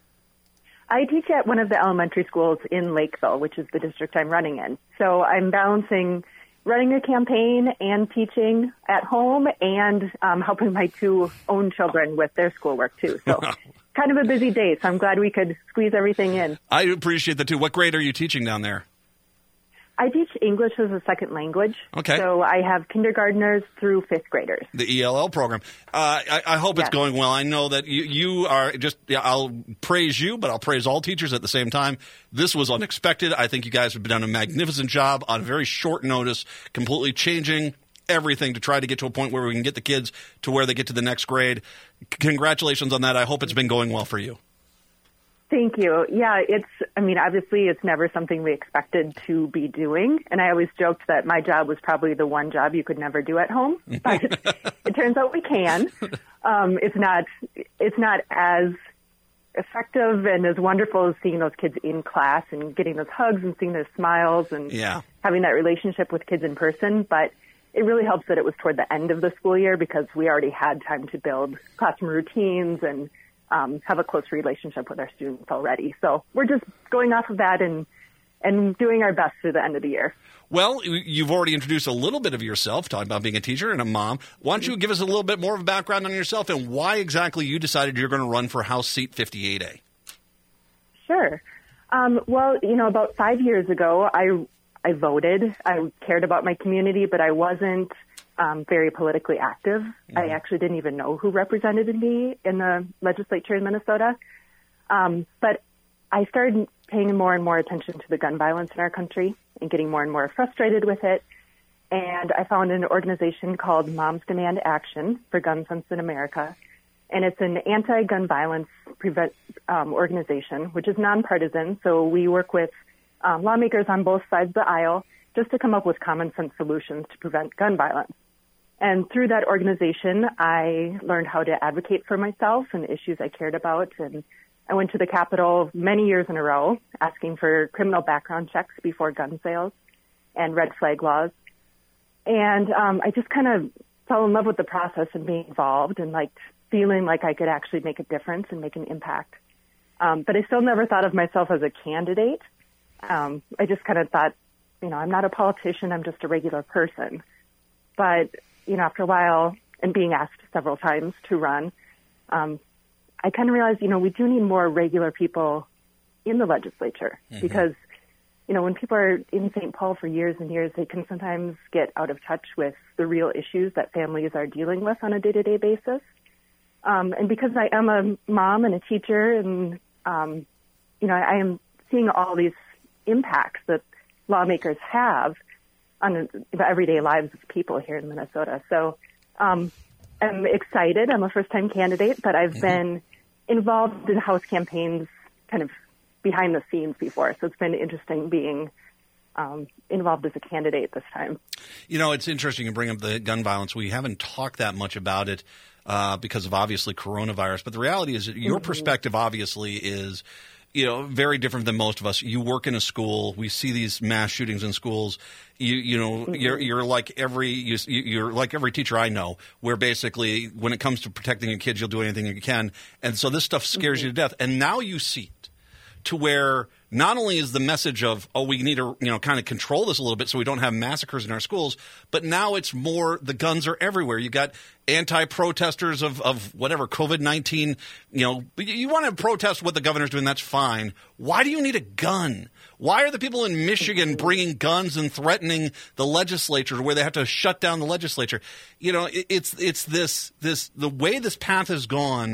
I teach at one of the elementary schools in Lakeville, which is the district I'm running in. So I'm balancing running a campaign and teaching at home and um, helping my two own children with their schoolwork, too. So kind of a busy day, so I'm glad we could squeeze everything in. I appreciate that, too. What grade are you teaching down there? I teach English as a second language. Okay. So I have kindergartners through fifth graders. The E L L program. Uh, I, I hope yes. it's going well. I know that you, you are just, yeah, I'll praise you, but I'll praise all teachers at the same time. This was unexpected. I think you guys have done a magnificent job on very short notice, completely changing everything to try to get to a point where we can get the kids to where they get to the next grade. C- congratulations on that. I hope it's been going well for you. Thank you. Yeah, it's, I mean, obviously it's never something we expected to be doing. And I always joked that my job was probably the one job you could never do at home. But it turns out we can. Um, it's not, it's not as effective and as wonderful as seeing those kids in class and getting those hugs and seeing their smiles and yeah. having that relationship with kids in person. But it really helps that it was toward the end of the school year because we already had time to build classroom routines and Um, have a close relationship with our students already. So we're just going off of that and and doing our best through the end of the year. Well, you've already introduced a little bit of yourself, talking about being a teacher and a mom. Why don't you give us a little bit more of a background on yourself and why exactly you decided you're going to run for House Seat fifty-eight A? Sure. Um, well, you know, about five years ago, I I voted. I cared about my community, but I wasn't Um, very politically active. Mm-hmm. I actually didn't even know who represented me in the legislature in Minnesota. Um, but I started paying more and more attention to the gun violence in our country and getting more and more frustrated with it. And I found an organization called Moms Demand Action for Gun Sense in America. And it's an anti-gun violence prevent, um, organization, which is nonpartisan. So we work with um, lawmakers on both sides of the aisle just to come up with common sense solutions to prevent gun violence. And through that organization, I learned how to advocate for myself and issues I cared about. And I went to the Capitol many years in a row asking for criminal background checks before gun sales and red flag laws. And um, I just kind of fell in love with the process and being involved and liked feeling like I could actually make a difference and make an impact. Um, but I still never thought of myself as a candidate. Um, I just kind of thought, you know, I'm not a politician, I'm just a regular person. But, you know, after a while, and being asked several times to run, um, I kind of realized, you know, we do need more regular people in the legislature mm-hmm. because, you know, when people are in Saint Paul for years and years, they can sometimes get out of touch with the real issues that families are dealing with on a day-to-day basis. Um, and because I am a mom and a teacher and, um, you know, I am seeing all these impacts that lawmakers have on the everyday lives of people here in Minnesota. So um, I'm excited. I'm a first-time candidate, but I've mm-hmm. been involved in House campaigns kind of behind the scenes before. So it's been interesting being um, involved as a candidate this time. You know, it's interesting you bring up the gun violence. We haven't talked that much about it uh, because of obviously coronavirus. But the reality is that your mm-hmm. perspective obviously is – you know, very different than most of us. You work in a school. We see these mass shootings in schools. You, you know, mm-hmm. you're you're like every you, you're like every teacher I know, where basically when it comes to protecting your kids, you'll do anything you can. And so this stuff scares mm-hmm. you to death. And now you see it to where not only is the message of, oh, we need to, you know, kind of control this a little bit so we don't have massacres in our schools, but now it's more the guns are everywhere. You got anti-protesters of, of whatever, COVID nineteen, you know, you want to protest what the governor's doing, that's fine. Why do you need a gun? Why are the people in Michigan bringing guns and threatening the legislature where they have to shut down the legislature? You know, it, it's it's this this the way this path has gone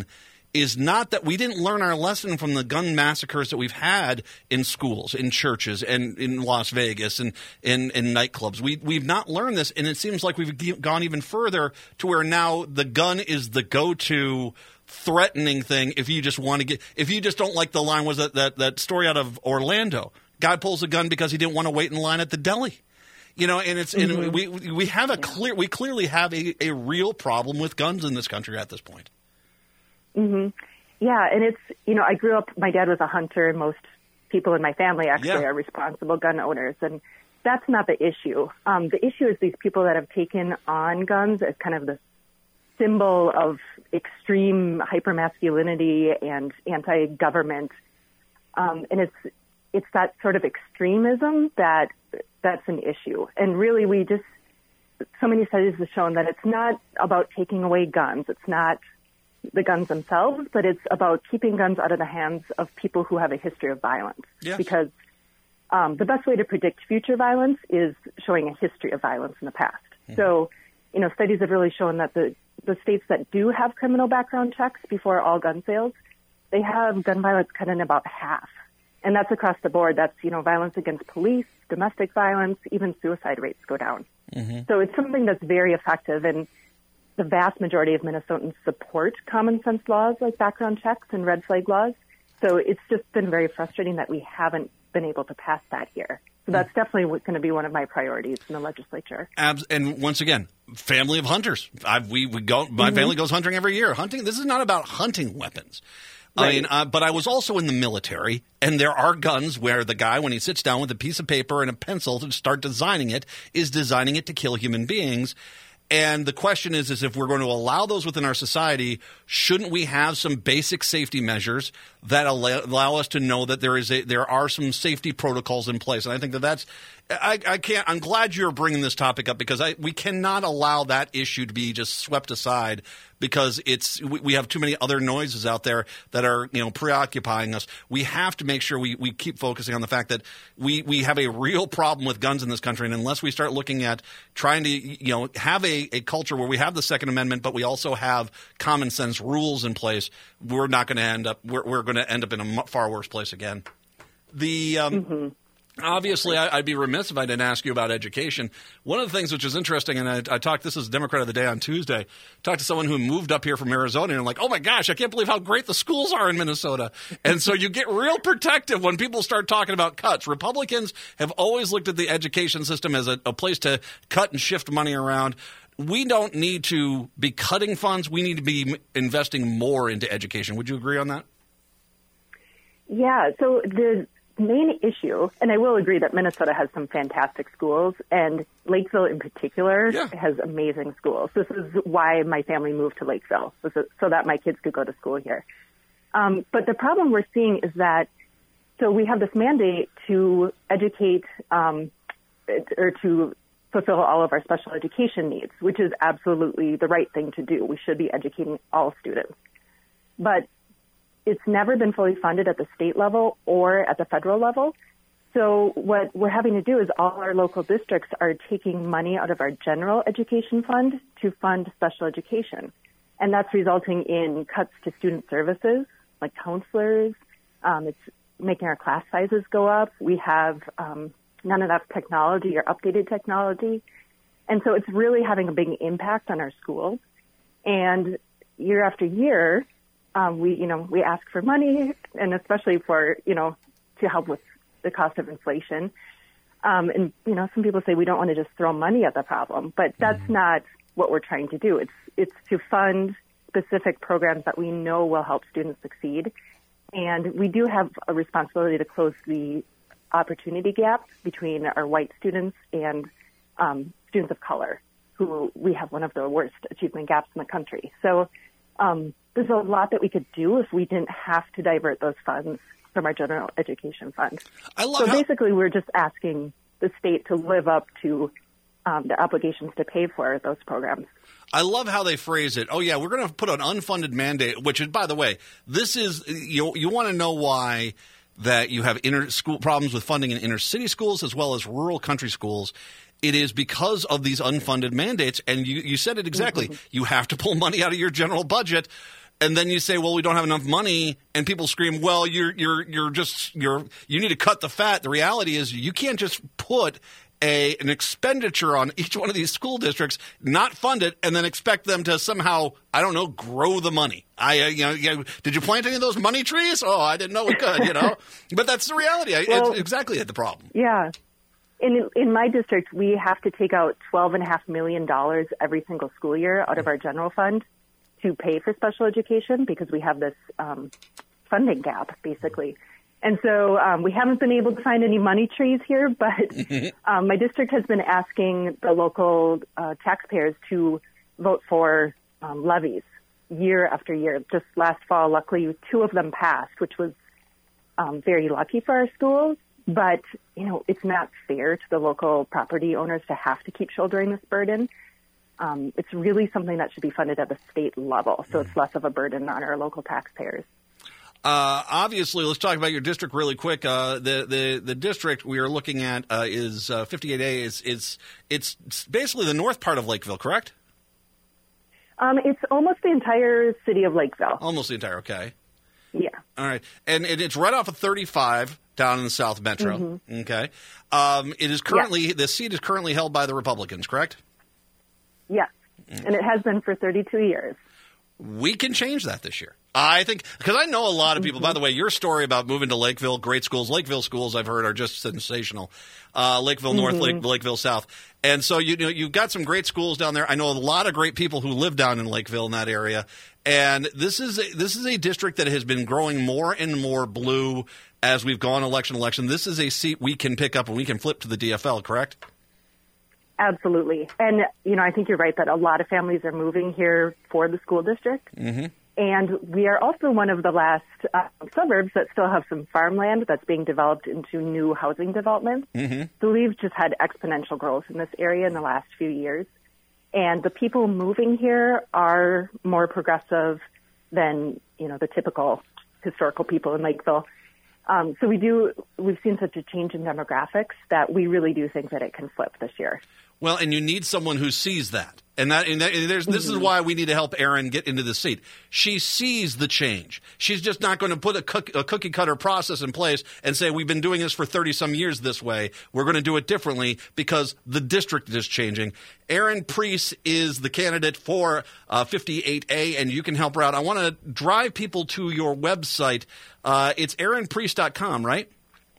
is not that we didn't learn our lesson from the gun massacres that we've had in schools, in churches, and in Las Vegas, and in, in nightclubs. We, we've not learned this, and it seems like we've gone even further to where now the gun is the go-to threatening thing if you just want to get – if you just don't like the line, was that, that, that story out of Orlando. Guy pulls a gun because he didn't want to wait in line at the deli. You know, and it's mm-hmm. and we we have a clear we clearly have a, a real problem with guns in this country at this point. Mm-hmm. Yeah, and it's, you know, I grew up, my dad was a hunter, and most people in my family actually yeah. are responsible gun owners, and that's not the issue. Um, the issue is these people that have taken on guns as kind of the symbol of extreme hypermasculinity and anti-government, um, and it's it's that sort of extremism that that's an issue. And really, we just, so many studies have shown that it's not about taking away guns. It's not the guns themselves, but it's about keeping guns out of the hands of people who have a history of violence. Yes. Because um, the best way to predict future violence is showing a history of violence in the past. Mm-hmm. So, you know, studies have really shown that the, the states that do have criminal background checks before all gun sales, they have gun violence cut in about half. And that's across the board. That's, you know, violence against police, domestic violence, even suicide rates go down. Mm-hmm. So it's something that's very effective, and the vast majority of Minnesotans support common sense laws like background checks and red flag laws. So it's just been very frustrating that we haven't been able to pass that here. So that's definitely going to be one of my priorities in the legislature. Abs- and once again, family of hunters. I've, we, we go. My mm-hmm. family goes hunting every year. Hunting. This is not about hunting weapons. Right. I mean, uh, but I was also in the military, and there are guns where the guy, when he sits down with a piece of paper and a pencil to start designing it, is designing it to kill human beings. And the question is, is if we're going to allow those within our society, shouldn't we have some basic safety measures that allow, allow us to know that there is a there are some safety protocols in place? And I think that that's I, I can't. I'm glad you're bringing this topic up, because I we cannot allow that issue to be just swept aside, because it's we, we have too many other noises out there that are, you know, preoccupying us. We have to make sure we, we keep focusing on the fact that we, we have a real problem with guns in this country, and unless we start looking at trying to, you know, have a, a culture where we have the Second Amendment, but we also have common sense rules in place, we're not going to end up we're, we're going to end up in a far worse place again. The um, mm-hmm. Obviously, I, I'd be remiss if I didn't ask you about education. One of the things which is interesting, and I, I talked, this is Democrat of the Day on Tuesday, talked to someone who moved up here from Arizona, and I'm like, oh my gosh, I can't believe how great the schools are in Minnesota. And so you get real protective when people start talking about cuts. Republicans have always looked at the education system as a, a place to cut and shift money around. We don't need to be cutting funds. We need to be investing more into education. Would you agree on that? Yeah, so the main issue, and I will agree that Minnesota has some fantastic schools, and Lakeville in particular yeah. has amazing schools. This is why my family moved to Lakeville, so that my kids could go to school here. Um, but the problem we're seeing is that, so we have this mandate to educate um, or to fulfill all of our special education needs, which is absolutely the right thing to do. We should be educating all students. But it's never been fully funded at the state level or at the federal level. So what we're having to do is all our local districts are taking money out of our general education fund to fund special education. And that's resulting in cuts to student services, like counselors. Um, it's making our class sizes go up. We have um, none enough technology or updated technology. And so it's really having a big impact on our schools. And year after year, Um, we, you know, we ask for money, and especially for, you know, to help with the cost of inflation. Um, and, you know, some people say we don't want to just throw money at the problem, but that's mm-hmm. not what we're trying to do. It's, it's to fund specific programs that we know will help students succeed. And we do have a responsibility to close the opportunity gap between our white students and um, students of color, who we have one of the worst achievement gaps in the country. So, um, there's a lot that we could do if we didn't have to divert those funds from our general education fund. I love so how- basically, we're just asking the state to live up to um, their obligations to pay for those programs. I love how they phrase it. Oh, yeah, we're going to put an unfunded mandate, which is, by the way, this is, you, you want to know why that you have inner school problems with funding in inner city schools as well as rural country schools. It is because of these unfunded mandates, and you, you said it exactly. Mm-hmm. You have to pull money out of your general budget. and then you say, well, we don't have enough money, and people scream, well, you're you're you're just you're you need to cut the fat. The reality is you can't just put a an expenditure on each one of these school districts, not fund it, and then expect them to somehow, I don't know, grow the money. I, uh, you know, you know, did you plant any of those money trees? Oh, I didn't know we could, you know. But that's the reality. Well, it's exactly the problem. Yeah. In in my district, we have to take out twelve and a half million dollars every single school year out of our general fund to pay for special education because we have this um, funding gap, basically. And so um, we haven't been able to find any money trees here, but um, my district has been asking the local uh, taxpayers to vote for um, levies year after year. Just last fall, luckily, two of them passed, which was um, very lucky for our schools. But, you know, it's not fair to the local property owners to have to keep shouldering this burden. Um, it's really something that should be funded at the state level, so it's less of a burden on our local taxpayers. Uh, obviously, let's talk about your district really quick. Uh, the, the the district we are looking at uh, is uh, fifty-eight A. Is it's it's basically the north part of Lakeville, correct? Um, it's almost the entire city of Lakeville. Almost the entire. Okay. Yeah. All right, and, and it's right off of thirty-five down in the South Metro. Mm-hmm. Okay. Um, it is currently yeah. the seat is currently held by the Republicans, correct? Yes, mm. and it has been for thirty-two years. We can change that this year. I think, because I know a lot of people, mm-hmm. by the way, your story about moving to Lakeville, great schools, Lakeville schools I've heard are just sensational. Uh, Lakeville North, mm-hmm. Lake, Lakeville South. And so you know, you've got some great schools down there. I know a lot of great people who live down in Lakeville in that area. And this is a, this is a district that has been growing more and more blue as we've gone election election. This is a seat we can pick up and we can flip to the D F L, correct? Absolutely. And, you know, I think you're right that a lot of families are moving here for the school district. Mm-hmm. And we are also one of the last uh, suburbs that still have some farmland that's being developed into new housing developments. Mm-hmm. So we've just had exponential growth in this area in the last few years. And the people moving here are more progressive than, you know, the typical historical people in Lakeville. Um, so we do, we've seen such a change in demographics that we really do think that it can flip this year. Well, and you need someone who sees that. And that, and that and there's, this mm-hmm. is why we need to help Erin get into the seat. She sees the change. She's just not going to put a, cook, a cookie cutter process in place and say, we've been doing this for thirty some years this way. We're going to do it differently because the district is changing. Erin Priest is the candidate for uh, fifty-eight A, and you can help her out. I want to drive people to your website. Uh, it's erin priest dot com, right?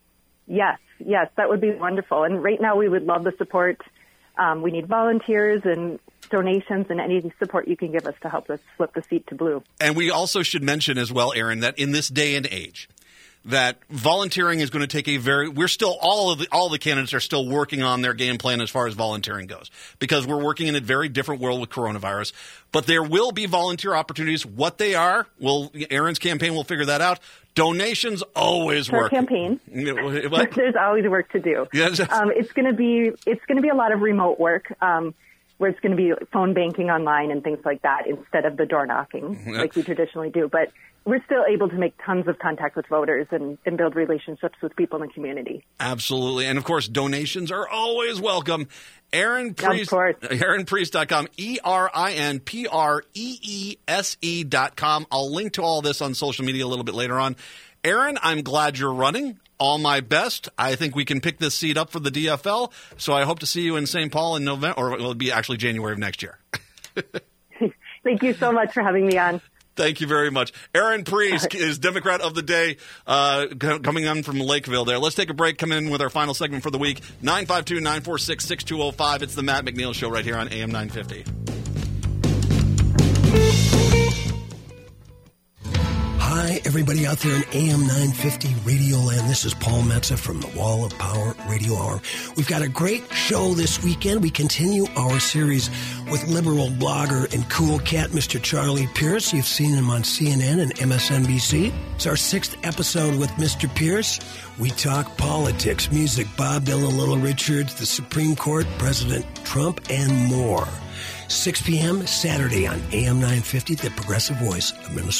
Yes, yes, that would be wonderful. And right now we would love the support. Um, we need volunteers and donations and any support you can give us to help us flip the seat to blue. And we also should mention as well, Erin, that in this day and age, that volunteering is going to take a very – we're still – all of the all the candidates are still working on their game plan as far as volunteering goes because we're working in a very different world with coronavirus. But there will be volunteer opportunities. What they are, well, Erin's campaign will figure that out. Donations always For work. campaign. What? There's always work to do. Yes. Um, it's going to be it's going to be a lot of remote work um, where it's going to be phone banking online and things like that instead of the door knocking Yep. like we traditionally do. But we're still able to make tons of contact with voters and, and build relationships with people in the community. Absolutely. And, of course, donations are always welcome. Erin Priest, Of course. erin priest dot com, E R I N P R E E S E dot com. I'll link to all this on social media a little bit later on. Erin, I'm glad you're running. All my best. I think we can pick this seat up for the D F L, so I hope to see you in Saint Paul in November, or it'll be actually January of next year. Thank you so much for having me on. Thank you very much. Erin Priest is Democrat of the Day, uh, coming on from Lakeville there. Let's take a break, come in with our final segment for the week. nine five two, nine four six, six two zero five. It's the Matt McNeil Show right here on A M nine fifty. Hi, everybody out there in A M nine fifty Radio Land. This is Paul Metza from the Wall of Power Radio Hour. We've got a great show this weekend. We continue our series with liberal blogger and cool cat, Mister Charlie Pierce. You've seen him on C N N and M S N B C. It's our sixth episode with Mister Pierce. We talk politics, music, Bob Dylan, Little Richards, the Supreme Court, President Trump, and more. six p.m. Saturday on A M nine fifty, the progressive voice of Minnesota.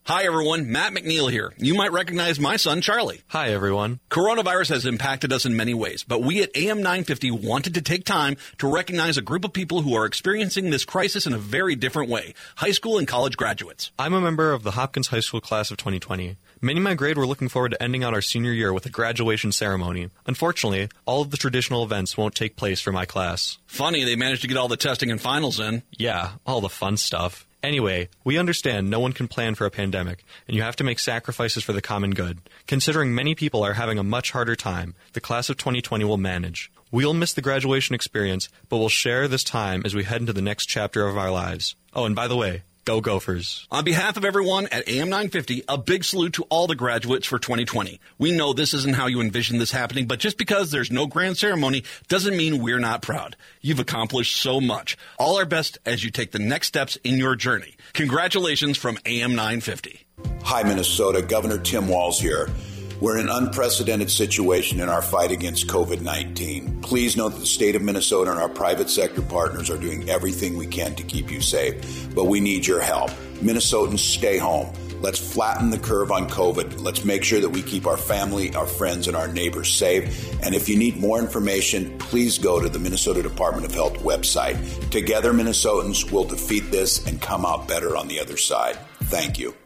Hi, everyone. Matt McNeil here. You might recognize my son, Charlie. Hi, everyone. Coronavirus has impacted us in many ways, but we at A M nine fifty wanted to take time to recognize a group of people who are experiencing this crisis in a very different way, high school and college graduates. I'm a member of the Hopkins High School class of twenty twenty. Many in my grade were looking forward to ending out our senior year with a graduation ceremony. Unfortunately, all of the traditional events won't take place for my class. Funny, they managed to get all the testing and finals in. Yeah, all the fun stuff. Anyway, we understand no one can plan for a pandemic, and you have to make sacrifices for the common good. Considering many people are having a much harder time, the class of twenty twenty will manage. We'll miss the graduation experience, but we'll share this time as we head into the next chapter of our lives. Oh, and by the way, go Gophers. On behalf of everyone at A M nine fifty, a big salute to all the graduates for twenty twenty. We know this isn't how you envisioned this happening, but just because there's no grand ceremony doesn't mean we're not proud. You've accomplished so much. All our best as you take the next steps in your journey. Congratulations from A M nine fifty. Hi, Minnesota. Governor Tim Walz here. We're in an unprecedented situation in our fight against covid nineteen. Please note that the state of Minnesota and our private sector partners are doing everything we can to keep you safe, but we need your help. Minnesotans, stay home. Let's flatten the curve on COVID. Let's make sure that we keep our family, our friends, and our neighbors safe. And if you need more information, please go to the Minnesota Department of Health website. Together, Minnesotans will defeat this and come out better on the other side. Thank you.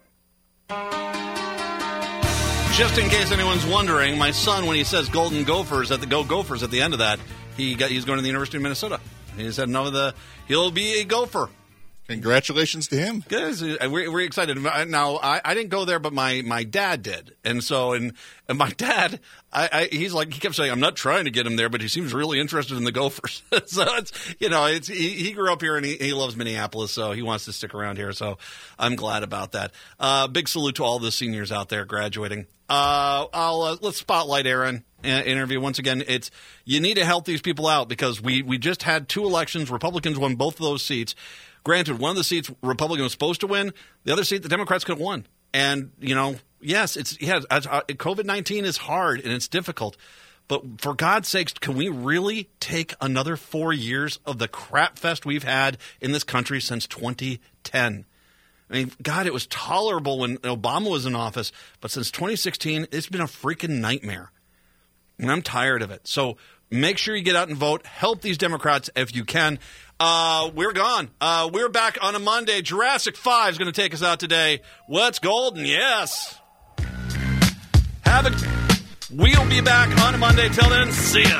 Just in case anyone's wondering, my son, when he says Golden Gophers at the Go Gophers at the end of that, he got he's going to the University of Minnesota. He said no, the he'll be a Gopher. Congratulations to him. Good. We're, we're excited. Now, I, I didn't go there, but my, my dad did. And so, and, and my dad, I, I, he's like, he kept saying, I'm not trying to get him there, but he seems really interested in the Gophers. So it's, you know, it's, he, he grew up here and he, he loves Minneapolis, so he wants to stick around here. So I'm glad about that. Uh, big salute to all the seniors out there graduating. Uh, I'll, uh, let's spotlight Aaron. Interview once again. It's you need to help these people out because we, we just had two elections. Republicans won both of those seats. Granted, one of the seats Republican was supposed to win. The other seat the Democrats could have won. And, you know, yes, it's yeah, COVID nineteen is hard and it's difficult. But for God's sakes, can we really take another four years of the crap fest we've had in this country since twenty ten? I mean, God, it was tolerable when Obama was in office. But since twenty sixteen, it's been a freaking nightmare. And I'm tired of it. So make sure you get out and vote. Help these Democrats if you can. Uh, we're gone. Uh, we're back on a Monday. Jurassic five is going to take us out today. What's golden? Yes. Have a. We'll be back on a Monday. Till then, see ya.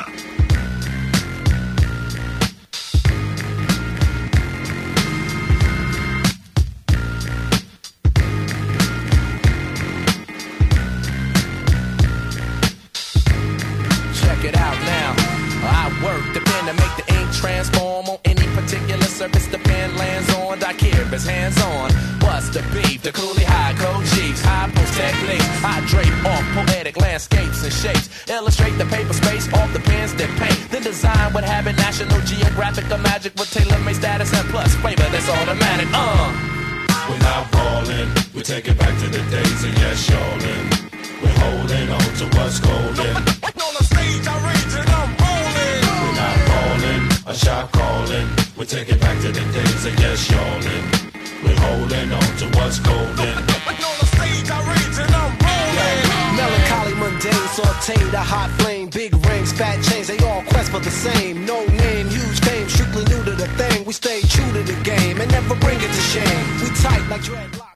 Check it out now. I work the pen to make the ink transform on any particular surface the pen lands on. I care if it's hands on. What's the beef? The coolie high code chiefs, high post techniques. I drape off poetic landscapes and shapes. Illustrate the paper space off the pens that paint. Then design what habit National Geographic or magic with tailor-made status and plus flavor that's automatic. Uh. We're not falling. We take it back to the days of yes, y'allin'. We're holding on to what's golden. On the stage, I rage and I'm rolling. We're not falling, a shot calling. We take it back to the days of yes, y'allin'. We're holding on to what's golden. On the stage, I rage and I'm rolling. Melancholy, mundane, sauteed, a hot flame. Big rings, fat chains, they all quest for the same. No name, huge fame, strictly new to the thing. We stay true to the game and never bring it to shame. We tight like dreadlocks.